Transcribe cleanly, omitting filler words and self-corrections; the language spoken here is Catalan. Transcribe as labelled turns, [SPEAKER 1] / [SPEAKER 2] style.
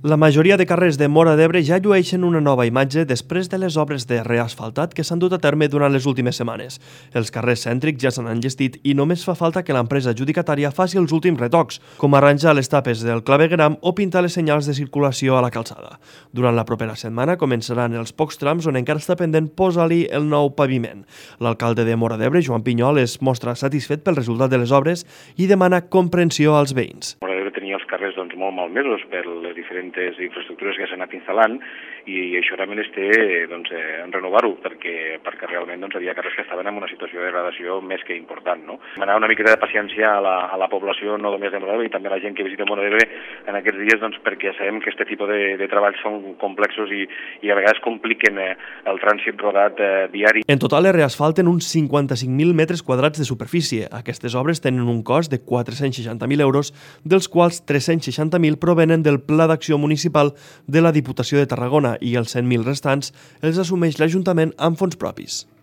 [SPEAKER 1] La majoria de carrers de Móra d'Ebre ja llueixen una nova imatge després de les obres de reasfaltat que s'han dut a terme durant les últimes setmanes. Els carrers cèntrics ja s'han enllestit i només fa falta que l'empresa adjudicatària faci els últims retocs, com arranjar les tapes del clavegueram o pintar les senyals de circulació a la calçada. Durant la propera setmana començaran els pocs trams on encara està pendent posar-li el nou paviment. L'alcalde de Móra d'Ebre, Joan Pinyol, es mostra satisfet pel resultat de les obres i demana comprensió als veïns.
[SPEAKER 2] Tenia els carrers molt malmesos per les diferents infraestructures que s'han anat instal·lant i això també les té en renovar-ho perquè realment havia carrers que estaven en una situació de degradació més que important. Demanar una miqueta de paciència a la població, no només de Móra d'Ebre, i també a la gent que visita Móra d'Ebre en aquests dies perquè sabem que aquest tipus de treballs són complexos i a vegades compliquen el trànsit rodat diari.
[SPEAKER 1] En total es reasfalten uns 55.000 metres quadrats de superfície. Aquestes obres tenen un cost de 460.000 euros, dels quals 360.000 provenen del Pla d'Acció Municipal de la Diputació de Tarragona i els 100.000 restants els assumeix l'Ajuntament amb fons propis.